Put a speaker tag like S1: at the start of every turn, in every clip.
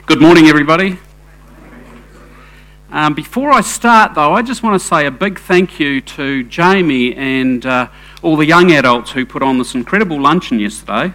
S1: Good morning, everybody. Before I start, though, I just want to say a big thank you to Jamie and all the young adults who put on this incredible luncheon yesterday.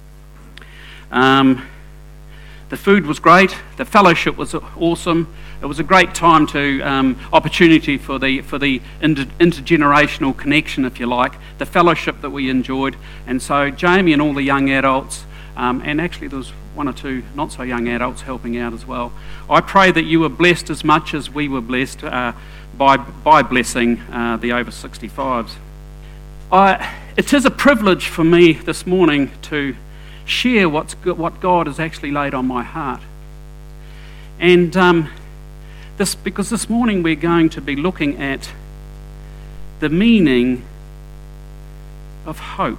S1: The food was great. The fellowship was awesome. It was a great time opportunity for the intergenerational connection, if you like, the fellowship that we enjoyed. And so Jamie and all the young adults, and actually there was one or two not so young adults helping out as well. I pray that you were blessed as much as we were blessed by blessing the over 65s. It is a privilege for me this morning to share what God has actually laid on my heart. And because this morning we're going to be looking at the meaning of hope.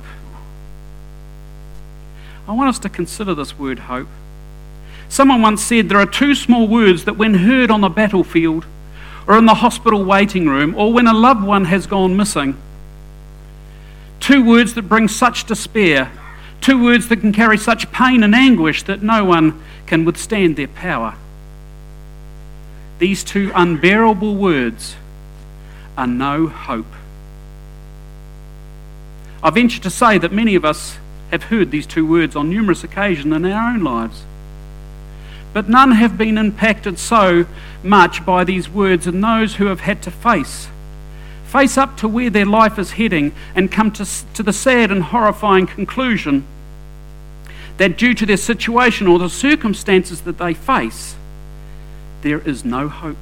S1: I want us to consider this word hope. Someone once said there are two small words that when heard on the battlefield or in the hospital waiting room or when a loved one has gone missing, two words that bring such despair, two words that can carry such pain and anguish that no one can withstand their power. These two unbearable words are no hope. I venture to say that many of us have heard these two words on numerous occasions in our own lives. But none have been impacted so much by these words than those who have had to face up to where their life is heading and come to the sad and horrifying conclusion that due to their situation or the circumstances that they face, there is no hope.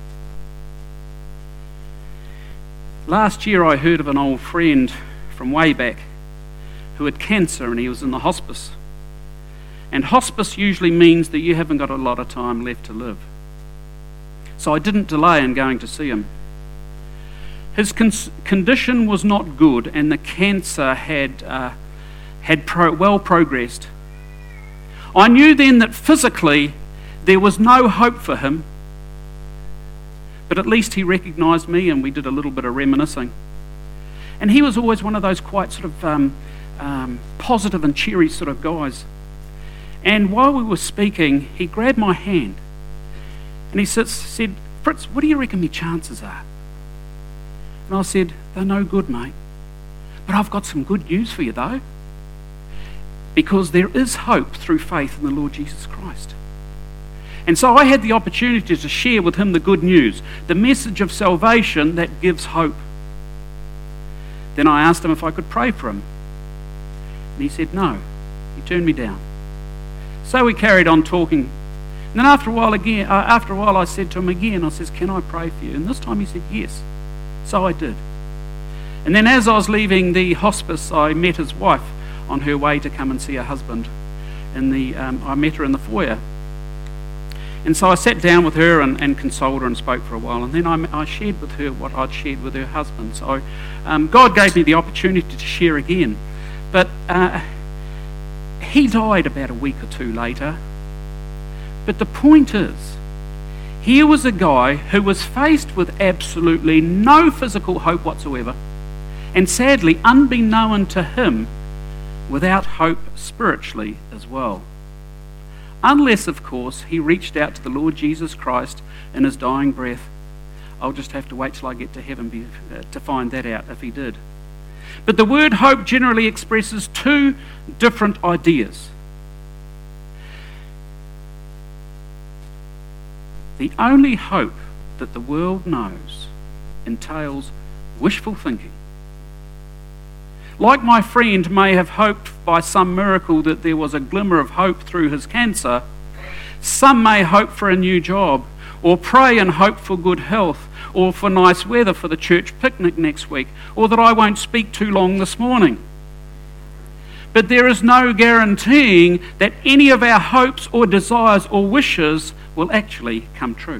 S1: Last year I heard of an old friend from way back who had cancer and he was in the hospice. And hospice usually means that you haven't got a lot of time left to live. So I didn't delay in going to see him. His condition was not good and the cancer had well progressed. I knew then that physically there was no hope for him, but at least he recognised me and we did a little bit of reminiscing. And he was always one of those quite sort of positive and cheery sort of guys. And while we were speaking, he grabbed my hand and he said, "Fritz, what do you reckon my chances are?" And I said, "They're no good, mate. But I've got some good news for you though. Because there is hope through faith in the Lord Jesus Christ." And so I had the opportunity to share with him the good news, the message of salvation that gives hope. Then I asked him if I could pray for him. And he said no. He turned me down. So we carried on talking. And then after a while I said to him again, I says, "Can I pray for you?" And this time he said yes. So I did. And then as I was leaving the hospice, I met his wife on her way to come and see her husband. I met her in the foyer. And so I sat down with her and consoled her and spoke for a while. And then I shared with her what I'd shared with her husband. So God gave me the opportunity to share again. But he died about a week or two later. But the point is, here was a guy who was faced with absolutely no physical hope whatsoever. And sadly, unbeknown to him, without hope spiritually as well. Unless, of course, he reached out to the Lord Jesus Christ in his dying breath. I'll just have to wait till I get to heaven to find that out if he did. But the word hope generally expresses two different ideas. The only hope that the world knows entails wishful thinking. Like my friend may have hoped by some miracle that there was a glimmer of hope through his cancer, some may hope for a new job, or pray and hope for good health, or for nice weather for the church picnic next week, or that I won't speak too long this morning. But there is no guaranteeing that any of our hopes or desires or wishes will actually come true.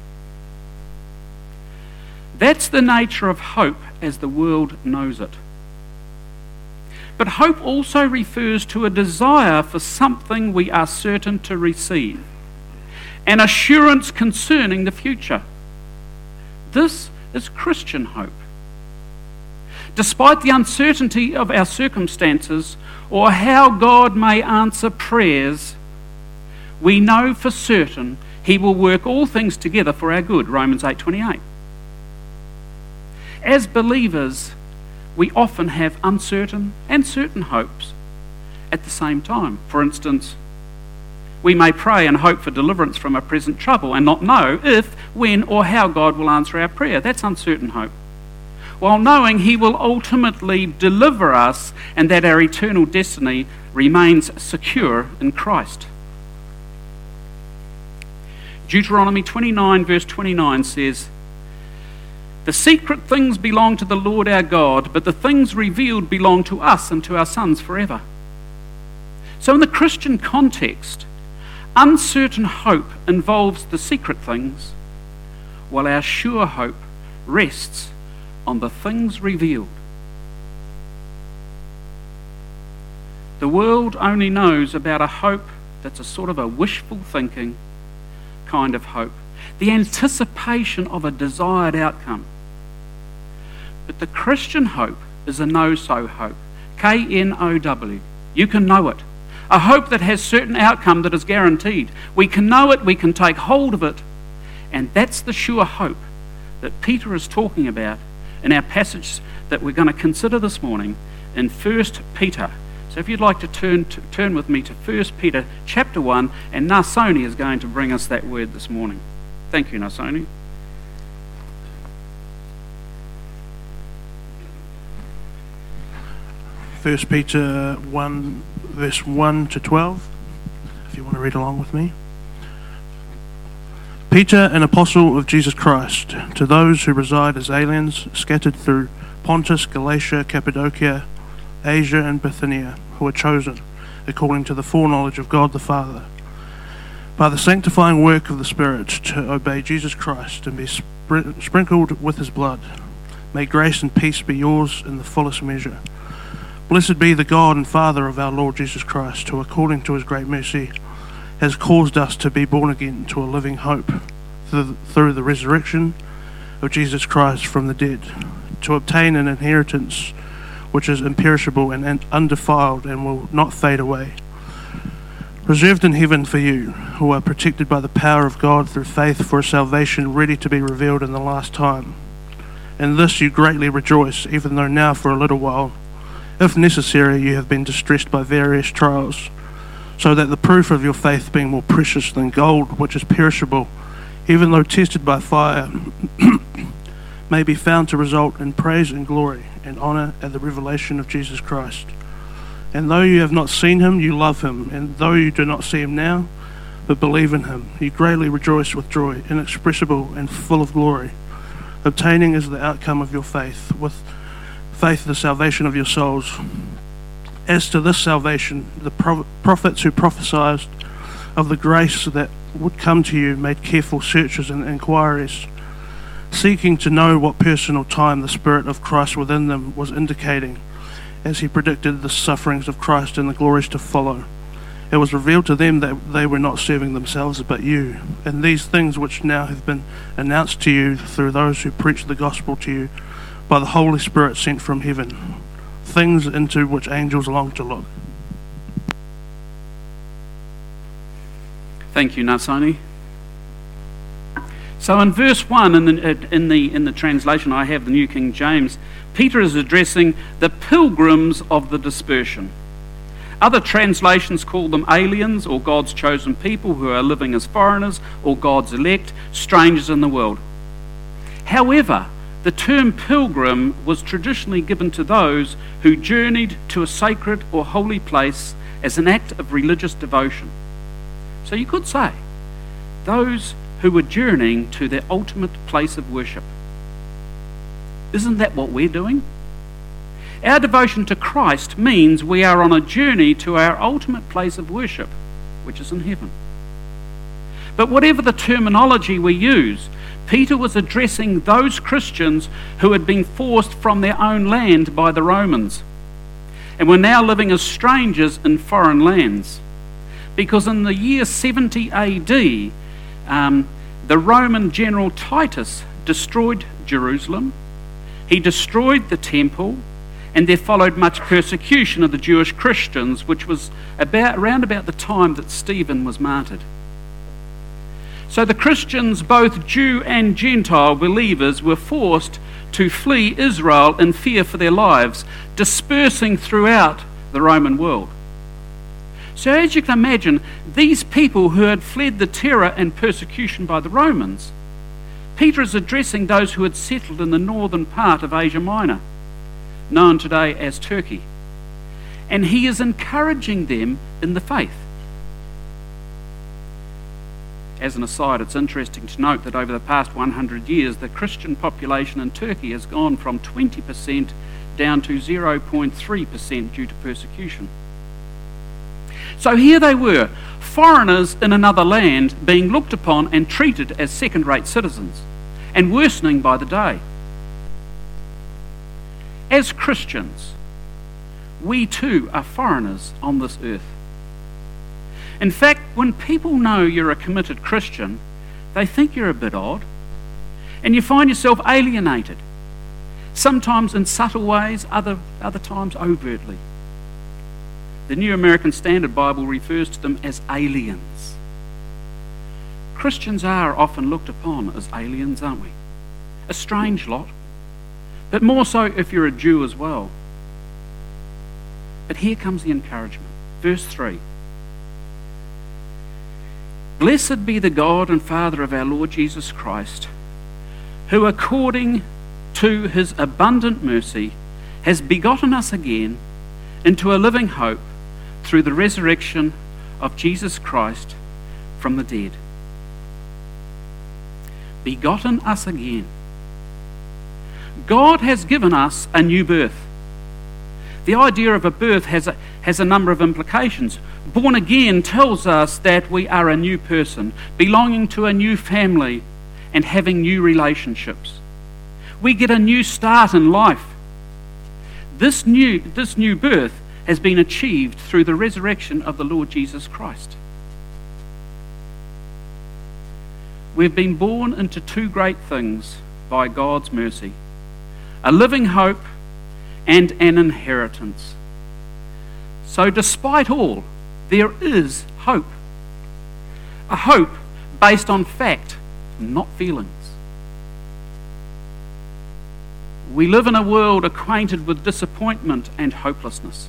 S1: That's the nature of hope as the world knows it. But hope also refers to a desire for something we are certain to receive, an assurance concerning the future. This is Christian hope. Despite the uncertainty of our circumstances or how God may answer prayers, we know for certain he will work all things together for our good, Romans 8:28. As believers, we often have uncertain and certain hopes at the same time. For instance, we may pray and hope for deliverance from a present trouble and not know if, when, or how God will answer our prayer. That's uncertain hope. While knowing he will ultimately deliver us and that our eternal destiny remains secure in Christ. Deuteronomy 29 verse 29 says, "The secret things belong to the Lord our God, but the things revealed belong to us and to our sons forever." So in the Christian context, uncertain hope involves the secret things, while our sure hope rests on the things revealed. The world only knows about a hope that's a sort of a wishful thinking kind of hope, the anticipation of a desired outcome. But the Christian hope is a know-so hope, K-N-O-W. You can know it. A hope that has certain outcome that is guaranteed. We can know it, we can take hold of it, and that's the sure hope that Peter is talking about in our passage that we're going to consider this morning in 1 Peter. So if you'd like to turn with me to 1 Peter chapter 1, and Nasoni is going to bring us that word this morning. Thank you, Nasoni.
S2: First Peter 1, verse 1 to 12, if you want to read along with me. Peter, an apostle of Jesus Christ, to those who reside as aliens scattered through Pontus, Galatia, Cappadocia, Asia and Bithynia, who are chosen, according to the foreknowledge of God the Father, by the sanctifying work of the Spirit, to obey Jesus Christ and be sprinkled with his blood. May grace and peace be yours in the fullest measure. Blessed be the God and Father of our Lord Jesus Christ, who according to his great mercy has caused us to be born again to a living hope through the resurrection of Jesus Christ from the dead, to obtain an inheritance which is imperishable and undefiled and will not fade away, reserved in heaven for you, who are protected by the power of God through faith for a salvation ready to be revealed in the last time. In this you greatly rejoice, even though now for a little while, if necessary, you have been distressed by various trials, so that the proof of your faith, being more precious than gold, which is perishable, even though tested by fire, may be found to result in praise and glory and honour at the revelation of Jesus Christ. And though you have not seen him, you love him, and though you do not see him now, but believe in him, you greatly rejoice with joy, inexpressible and full of glory, obtaining as the outcome of your faith, with faith the salvation of your souls. As to this salvation, the prophets who prophesied of the grace that would come to you made careful searches and inquiries, seeking to know what personal time the Spirit of Christ within them was indicating, as he predicted the sufferings of Christ and the glories to follow. It was revealed to them that they were not serving themselves but you, and these things which now have been announced to you through those who preach the gospel to you by the Holy Spirit sent from heaven, things into which angels long to look.
S1: Thank you, Nasoni. So in verse 1 in the translation I have, the New King James, Peter is addressing the pilgrims of the dispersion. Other translations call them aliens or God's chosen people who are living as foreigners or God's elect, strangers in the world. However, the term pilgrim was traditionally given to those who journeyed to a sacred or holy place as an act of religious devotion. So you could say, those who were journeying to their ultimate place of worship. Isn't that what we're doing? Our devotion to Christ means we are on a journey to our ultimate place of worship, which is in heaven. But whatever the terminology we use, Peter was addressing those Christians who had been forced from their own land by the Romans and were now living as strangers in foreign lands. Because in the year 70 AD, the Roman general Titus destroyed Jerusalem, he destroyed the temple, and there followed much persecution of the Jewish Christians, which was around about the time that Stephen was martyred. So the Christians, both Jew and Gentile believers, were forced to flee Israel in fear for their lives, dispersing throughout the Roman world. So as you can imagine, these people who had fled the terror and persecution by the Romans, Peter is addressing those who had settled in the northern part of Asia Minor, known today as Turkey. And he is encouraging them in the faith. As an aside, it's interesting to note that over the past 100 years, the Christian population in Turkey has gone from 20% down to 0.3% due to persecution. So here they were, foreigners in another land, being looked upon and treated as second-rate citizens, and worsening by the day. As Christians, we too are foreigners on this earth. In fact, when people know you're a committed Christian, they think you're a bit odd, and you find yourself alienated, sometimes in subtle ways, other times overtly. The New American Standard Bible refers to them as aliens. Christians are often looked upon as aliens, aren't we? A strange lot, but more so if you're a Jew as well. But here comes the encouragement. Verse 3. Blessed be the God and Father of our Lord Jesus Christ, who according to his abundant mercy has begotten us again into a living hope through the resurrection of Jesus Christ from the dead. Begotten us again. God has given us a new birth. The idea of a birth has a number of implications. Born again tells us that we are a new person, belonging to a new family and having new relationships. We get a new start in life. This new birth has been achieved through the resurrection of the Lord Jesus Christ. We've been born into two great things by God's mercy: a living hope and an inheritance. So despite all, there is hope. A hope based on fact, not feelings. We live in a world acquainted with disappointment and hopelessness.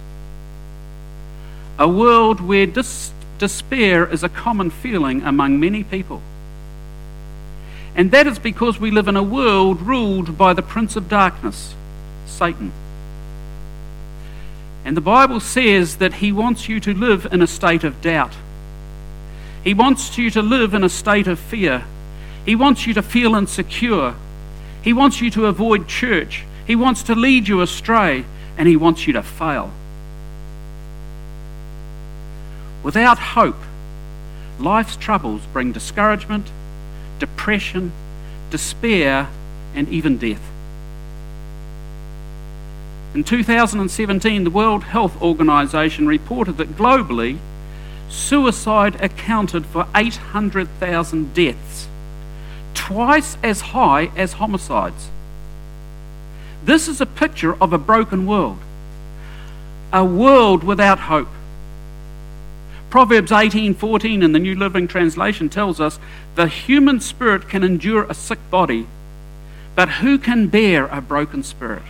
S1: A world where despair is a common feeling among many people. And that is because we live in a world ruled by the Prince of Darkness, Satan. And the Bible says that he wants you to live in a state of doubt. He wants you to live in a state of fear. He wants you to feel insecure. He wants you to avoid church. He wants to lead you astray, and he wants you to fail. Without hope, life's troubles bring discouragement, depression, despair, and even death. In 2017, the World Health Organization reported that globally, suicide accounted for 800,000 deaths, twice as high as homicides. This is a picture of a broken world, a world without hope. Proverbs 18:14 in the New Living Translation tells us, the human spirit can endure a sick body, but who can bear a broken spirit?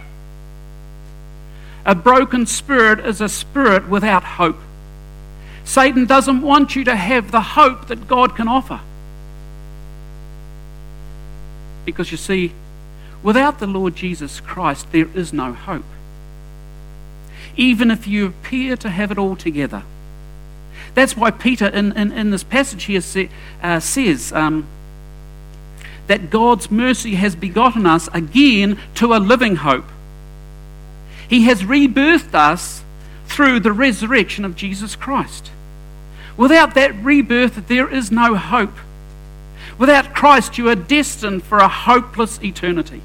S1: A broken spirit is a spirit without hope. Satan doesn't want you to have the hope that God can offer. Because you see, without the Lord Jesus Christ, there is no hope. Even if you appear to have it all together. That's why Peter in this passage here says that God's mercy has begotten us again to a living hope. He has rebirthed us through the resurrection of Jesus Christ. Without that rebirth, there is no hope. Without Christ, you are destined for a hopeless eternity.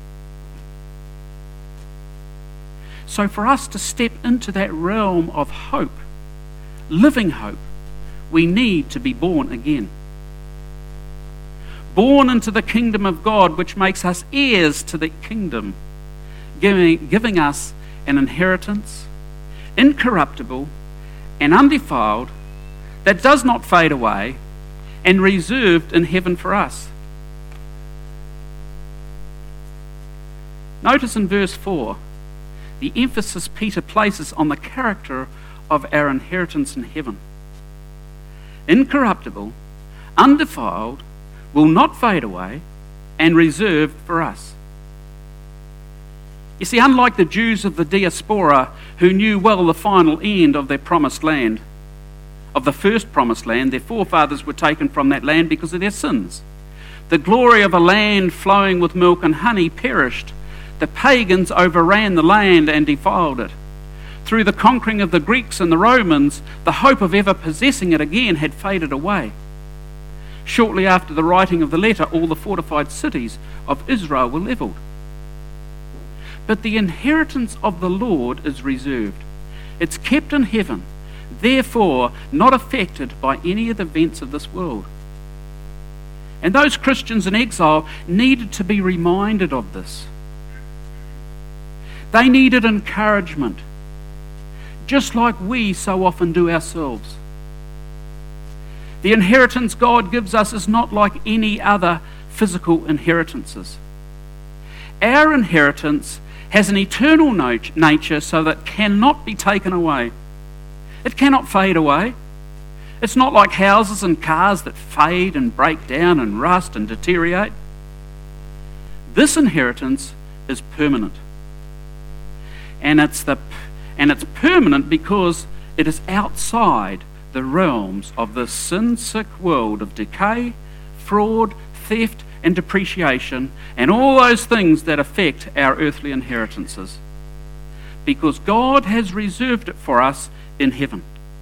S1: So for us to step into that realm of hope, living hope, we need to be born again. Born into the kingdom of God, which makes us heirs to the kingdom, giving us an inheritance, incorruptible and undefiled, that does not fade away, and reserved in heaven for us. Notice in verse 4, the emphasis Peter places on the character of our inheritance in heaven. Incorruptible, undefiled, will not fade away, and reserved for us. You see, unlike the Jews of the diaspora who knew well the final end of their promised land, of the first promised land, their forefathers were taken from that land because of their sins. The glory of a land flowing with milk and honey perished. The pagans overran the land and defiled it. Through the conquering of the Greeks and the Romans, the hope of ever possessing it again had faded away. Shortly after the writing of the letter, all the fortified cities of Israel were levelled. But the inheritance of the Lord is reserved. It's kept in heaven, therefore not affected by any of the events of this world. And those Christians in exile needed to be reminded of this. They needed encouragement, just like we so often do ourselves. The inheritance God gives us is not like any other physical inheritances. Our inheritance has an eternal nature so that it cannot be taken away. It cannot fade away. It's not like houses and cars that fade and break down and rust and deteriorate. This inheritance is permanent. And it's permanent because it is outside the realms of the sin-sick world of decay, fraud, theft, and depreciation, and all those things that affect our earthly inheritances. Because God has reserved it for us in heaven.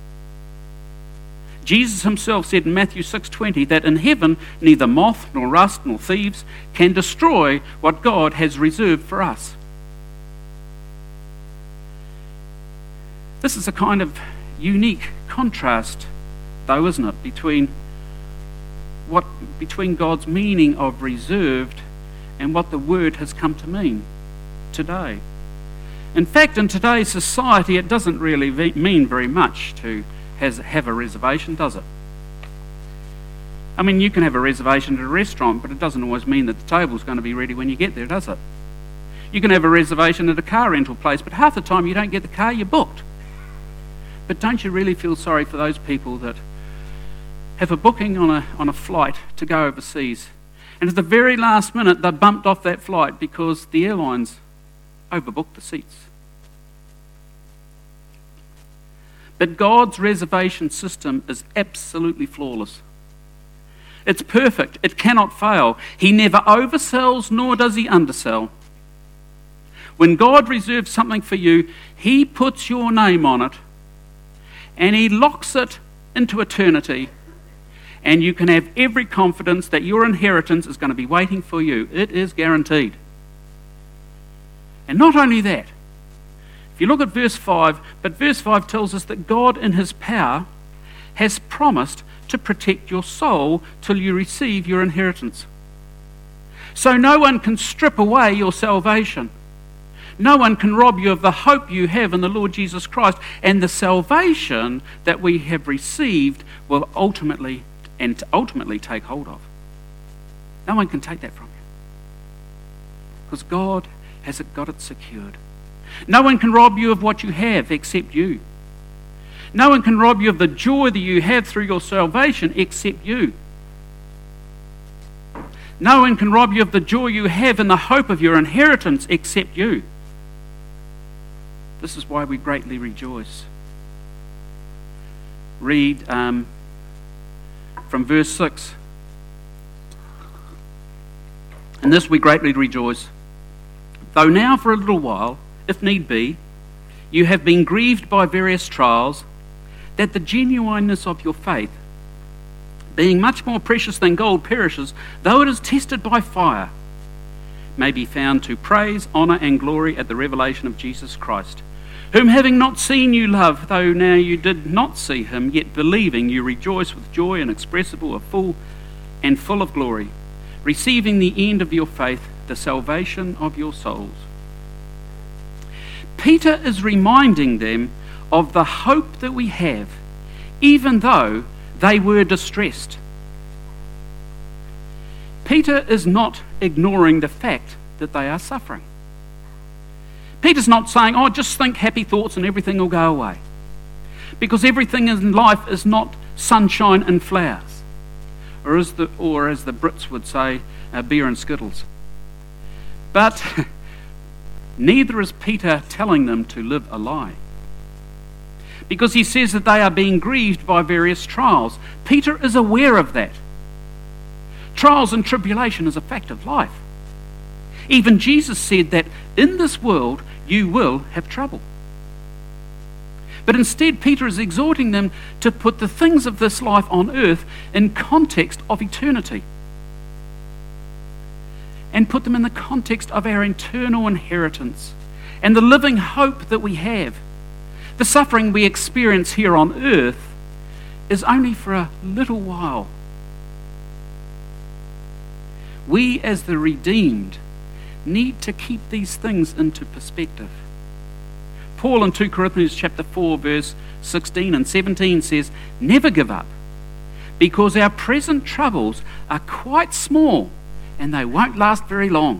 S1: Jesus himself said in Matthew 6:20 that in heaven neither moth nor rust nor thieves can destroy what God has reserved for us. This is a kind of unique contrast, though, isn't it, between God's meaning of reserved and what the word has come to mean today. In fact, in today's society, it doesn't really mean very much to have a reservation, does it? I mean, you can have a reservation at a restaurant, but it doesn't always mean that the table's going to be ready when you get there, does it? You can have a reservation at a car rental place, but half the time you don't get the car, you're booked. But don't you really feel sorry for those people that have a booking on a flight to go overseas, and at the very last minute they're bumped off that flight because the airlines overbooked the seats? But God's reservation system is absolutely flawless. It's perfect. It cannot fail. He never oversells, nor does he undersell. When God reserves something for you, he puts your name on it, and he locks it into eternity, and you can have every confidence that your inheritance is going to be waiting for you. It is guaranteed. And not only that, if you look at verse 5, but verse 5 tells us that God in his power has promised to protect your soul till you receive your inheritance. So no one can strip away your salvation. No one can rob you of the hope you have in the Lord Jesus Christ, and the salvation that we have received will ultimately take hold of. No one can take that from you, because God has got it secured. No one can rob you of what you have except you. No one can rob you of the joy that you have through your salvation except you. No one can rob you of the joy you have in the hope of your inheritance except you. This is why we greatly rejoice. Read from verse 6. In this we greatly rejoice, though now for a little while, if need be, you have been grieved by various trials, that the genuineness of your faith, being much more precious than gold, perishes, though it is tested by fire, may be found to praise, honour, and glory at the revelation of Jesus Christ, whom having not seen you love, though now you did not see him, yet believing you rejoice with joy inexpressible, full of glory, receiving the end of your faith, the salvation of your souls. Peter is reminding them of the hope that we have, even though they were distressed. Peter is not ignoring the fact that they are suffering. Peter's not saying, oh, just think happy thoughts and everything will go away. Because everything in life is not sunshine and flowers. Or as the Brits would say, beer and skittles. But neither is Peter telling them to live a lie. Because he says that they are being grieved by various trials. Peter is aware of that. Trials and tribulation is a fact of life. Even Jesus said that in this world you will have trouble. But instead, Peter is exhorting them to put the things of this life on earth in context of eternity. And put them in the context of our eternal inheritance and the living hope that we have. The suffering we experience here on earth is only for a little while. We as the redeemed need to keep these things into perspective. Paul in 2 Corinthians chapter 4 verse 16 and 17 says, never give up, because our present troubles are quite small and they won't last very long.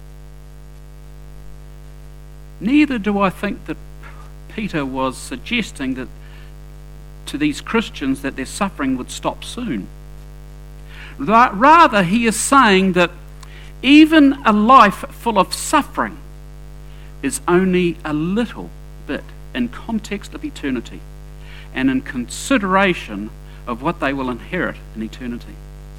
S1: Neither do I think that Peter was suggesting that to these Christians that their suffering would stop soon. Rather, he is saying that even a life full of suffering is only a little bit in context of eternity and in consideration of what they will inherit in eternity.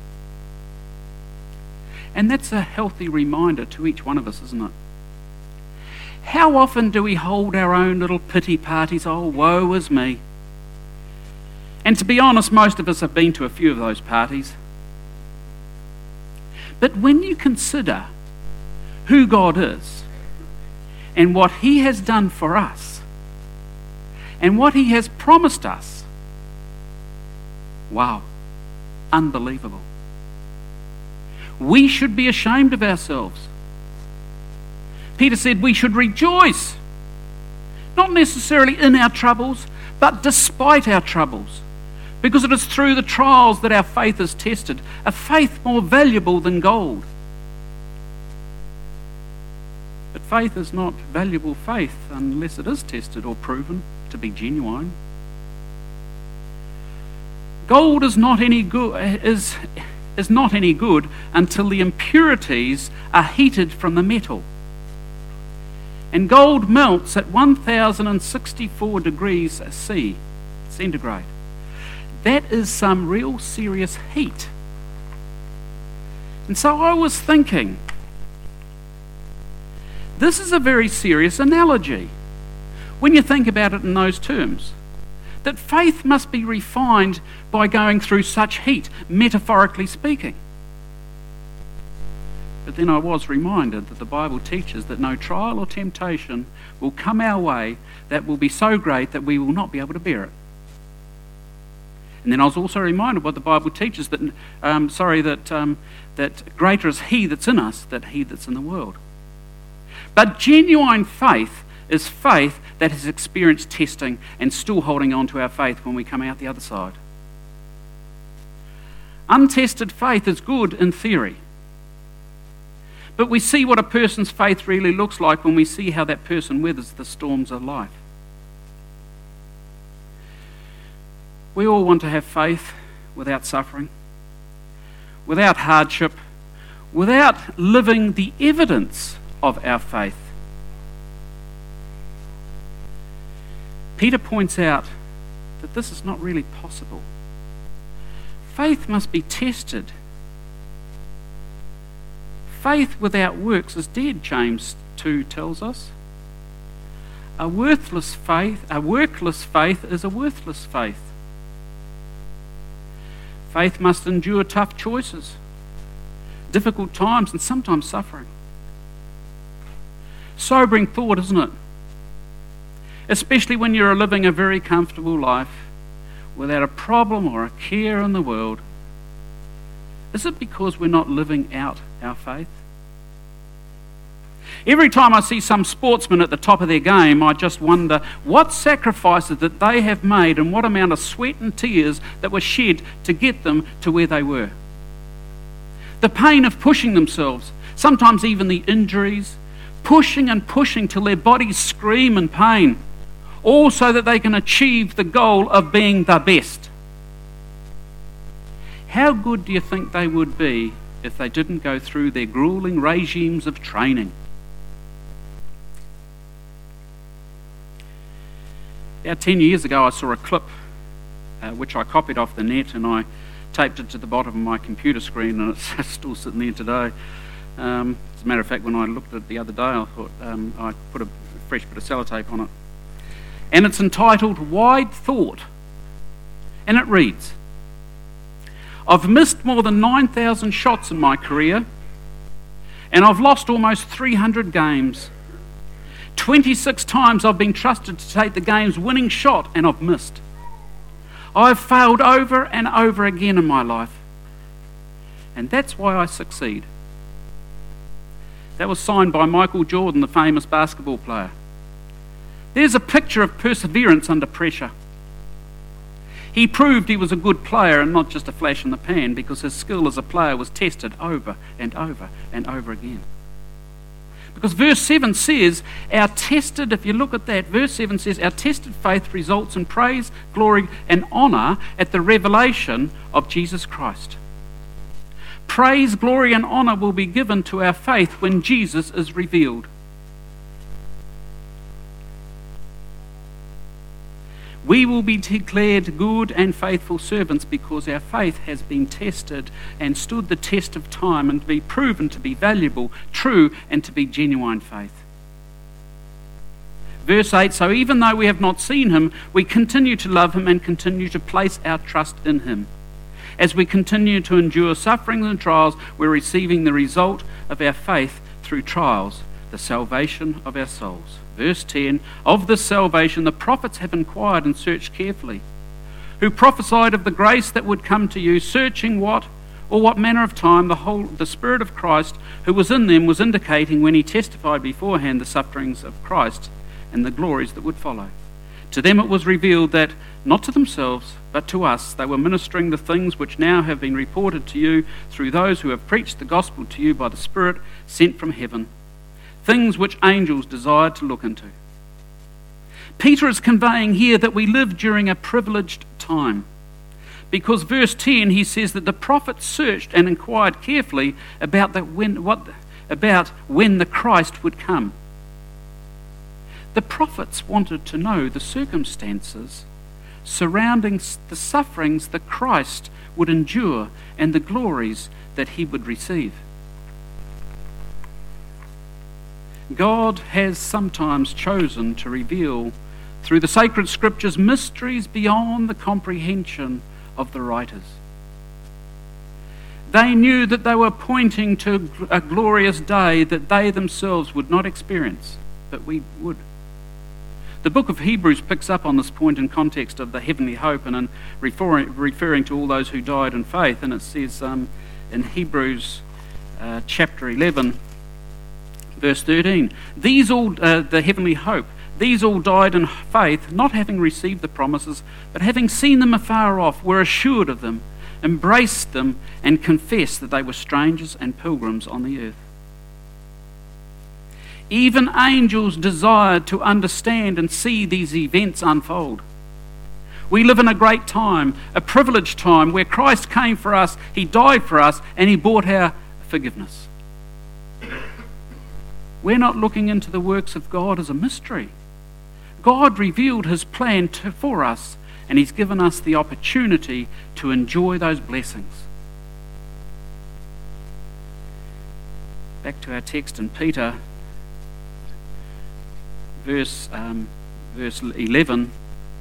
S1: And that's a healthy reminder to each one of us, isn't it? How often do we hold our own little pity parties? Oh, woe is me. And to be honest, most of us have been to a few of those parties. But when you consider who God is and what he has done for us and what he has promised us, wow, unbelievable. We should be ashamed of ourselves. Peter said we should rejoice, not necessarily in our troubles, but despite our troubles, because it is through the trials that our faith is tested, a faith more valuable than gold. But faith is not valuable faith unless it is tested or proven to be genuine. Gold is not any good, is not any good until the impurities are heated from the metal. And gold melts at 1064 degrees C, centigrade. That is some real serious heat. And so I was thinking, this is a very serious analogy when you think about it in those terms. That faith must be refined by going through such heat, metaphorically speaking. But then I was reminded that the Bible teaches that no trial or temptation will come our way that will be so great that we will not be able to bear it. And then I was also reminded what the Bible teaches that greater is he that's in us than he that's in the world. But genuine faith is faith that has experienced testing and still holding on to our faith when we come out the other side. Untested faith is good in theory. But we see what a person's faith really looks like when we see how that person weathers the storms of life. We all want to have faith without suffering, without hardship, without living the evidence of our faith. Peter points out that this is not really possible. Faith must be tested. Faith without works is dead, James 2 tells us. A workless faith is a worthless faith. Faith must endure tough choices, difficult times, and sometimes suffering. Sobering thought, isn't it? Especially when you're living a very comfortable life without a problem or a care in the world. Is it because we're not living out our faith? Every time I see some sportsman at the top of their game, I just wonder what sacrifices that they have made and what amount of sweat and tears that were shed to get them to where they were. The pain of pushing themselves, sometimes even the injuries, pushing and pushing till their bodies scream in pain, all so that they can achieve the goal of being the best. How good do you think they would be if they didn't go through their grueling regimes of training? About 10 years ago, I saw a clip which I copied off the net, and I taped it to the bottom of my computer screen, and it's still sitting there today. As a matter of fact, when I looked at it the other day, I thought I put a fresh bit of sellotape on it. And it's entitled Wide Thought. And it reads, I've missed more than 9,000 shots in my career, and I've lost almost 300 games. 26 times I've been trusted to take the game's winning shot, and I've missed. I've failed over and over again in my life, and that's why I succeed. That was signed by Michael Jordan, the famous basketball player. There's a picture of perseverance under pressure. He proved he was a good player and not just a flash in the pan, because his skill as a player was tested over and over and over again. Because verse 7 says, if you look at that, verse 7 says, our tested faith results in praise, glory, and honour at the revelation of Jesus Christ. Praise, glory, and honour will be given to our faith when Jesus is revealed. We will be declared good and faithful servants because our faith has been tested and stood the test of time and be proven to be valuable, true, and to be genuine faith. Verse 8, so even though we have not seen him, we continue to love him and continue to place our trust in him. As we continue to endure sufferings and trials, we're receiving the result of our faith through trials, the salvation of our souls. Verse 10, of this salvation the prophets have inquired and searched carefully, who prophesied of the grace that would come to you, searching what manner of time the Spirit of Christ who was in them was indicating when he testified beforehand the sufferings of Christ and the glories that would follow. To them it was revealed that, not to themselves, but to us, they were ministering the things which now have been reported to you through those who have preached the gospel to you by the Spirit sent from heaven, things which angels desired to look into. Peter is conveying here that we live during a privileged time, because verse 10 he says that the prophets searched and inquired carefully about when the Christ would come. The prophets wanted to know the circumstances surrounding the sufferings that Christ would endure and the glories that he would receive. God has sometimes chosen to reveal through the sacred scriptures mysteries beyond the comprehension of the writers. They knew that they were pointing to a glorious day that they themselves would not experience, but we would. The book of Hebrews picks up on this point in context of the heavenly hope and in referring to all those who died in faith. And it says in Hebrews chapter 11, verse 13, the heavenly hope, these all died in faith, not having received the promises, but having seen them afar off, were assured of them, embraced them, and confessed that they were strangers and pilgrims on the earth. Even angels desired to understand and see these events unfold. We live in a great time, a privileged time, where Christ came for us, he died for us, and he bought our forgiveness. We're not looking into the works of God as a mystery. God revealed his plan for us, and he's given us the opportunity to enjoy those blessings. Back to our text in Peter, verse 11.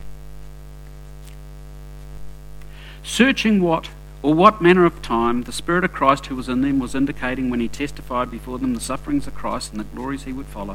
S1: Searching what manner of time the Spirit of Christ who was in them was indicating when he testified before them the sufferings of Christ and the glories he would follow.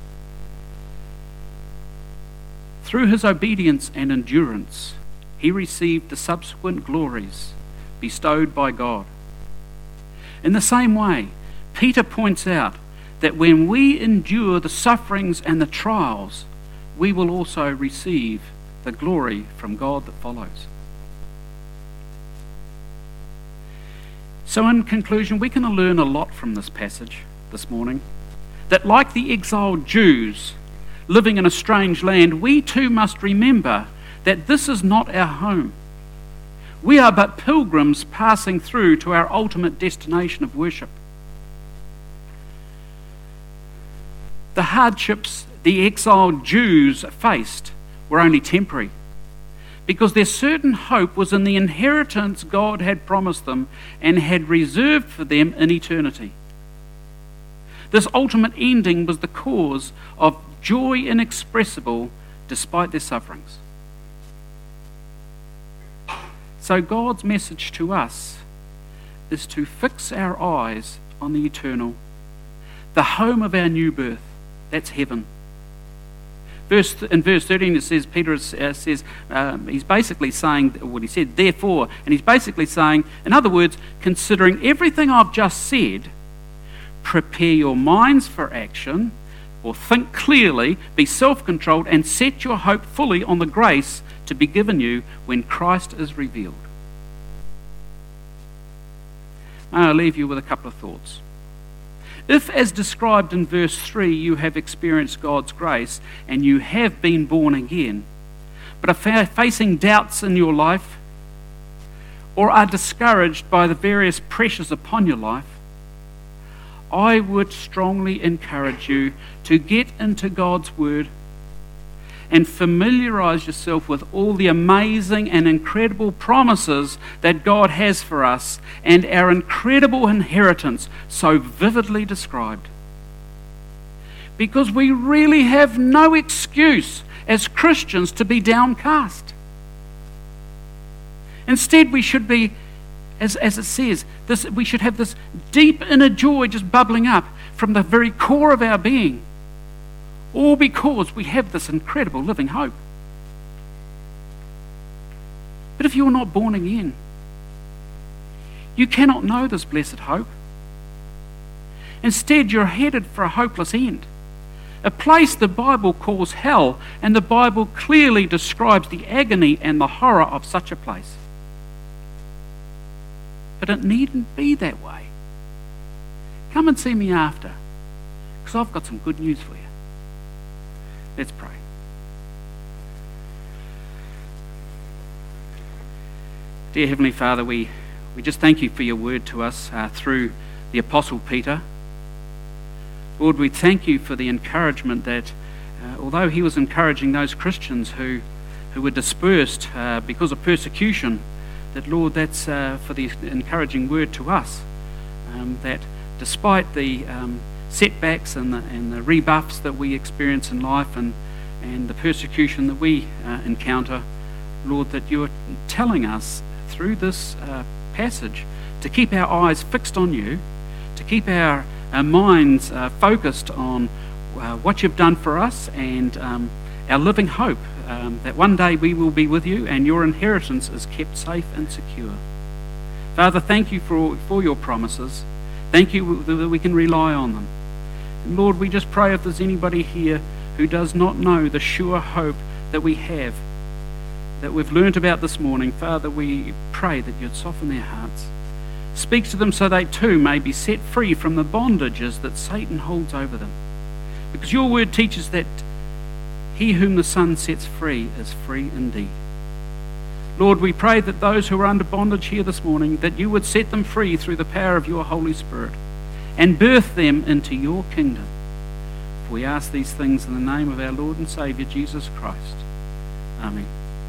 S1: Through his obedience and endurance, he received the subsequent glories bestowed by God. In the same way, Peter points out that when we endure the sufferings and the trials, we will also receive the glory from God that follows. So in conclusion, we can learn a lot from this passage this morning. That like the exiled Jews living in a strange land, we too must remember that this is not our home. We are but pilgrims passing through to our ultimate destination of worship. The hardships the exiled Jews faced were only temporary, because their certain hope was in the inheritance God had promised them and had reserved for them in eternity. This ultimate ending was the cause of joy inexpressible despite their sufferings. So God's message to us is to fix our eyes on the eternal, the home of our new birth. That's heaven. In verse 13 it says, Peter says, he's basically saying what he said, therefore, and he's basically saying, in other words, considering everything I've just said, prepare your minds for action, or think clearly, be self-controlled, and set your hope fully on the grace to be given you when Christ is revealed. I'll leave you with a couple of thoughts. If, as described in verse 3, you have experienced God's grace and you have been born again, but are facing doubts in your life, or are discouraged by the various pressures upon your life, I would strongly encourage you to get into God's Word and familiarize yourself with all the amazing and incredible promises that God has for us and our incredible inheritance so vividly described. Because we really have no excuse as Christians to be downcast. Instead, we should be, as it says, we should have this deep inner joy just bubbling up from the very core of our being. All because we have this incredible living hope. But if you're not born again, you cannot know this blessed hope. Instead, you're headed for a hopeless end, a place the Bible calls hell, and the Bible clearly describes the agony and the horror of such a place. But it needn't be that way. Come and see me after, because I've got some good news for you. Let's pray. Dear Heavenly Father, we just thank you for your word to us through the Apostle Peter. Lord, we thank you for the encouragement that although he was encouraging those Christians who were dispersed because of persecution, that, Lord, that's for the encouraging word to us, that despite the setbacks and the rebuffs that we experience in life and the persecution that we encounter, Lord, that you're telling us through this passage to keep our eyes fixed on you, to keep our minds focused on what you've done for us and our living hope that one day we will be with you and your inheritance is kept safe and secure. Father, thank you for your promises. Thank you that we can rely on them. And Lord, we just pray if there's anybody here who does not know the sure hope that we have, that we've learnt about this morning, Father, we pray that you'd soften their hearts. Speak to them so they too may be set free from the bondages that Satan holds over them. Because your word teaches that he whom the Son sets free is free indeed. Lord, we pray that those who are under bondage here this morning, that you would set them free through the power of your Holy Spirit and birth them into your kingdom. For we ask these things in the name of our Lord and Saviour, Jesus Christ. Amen.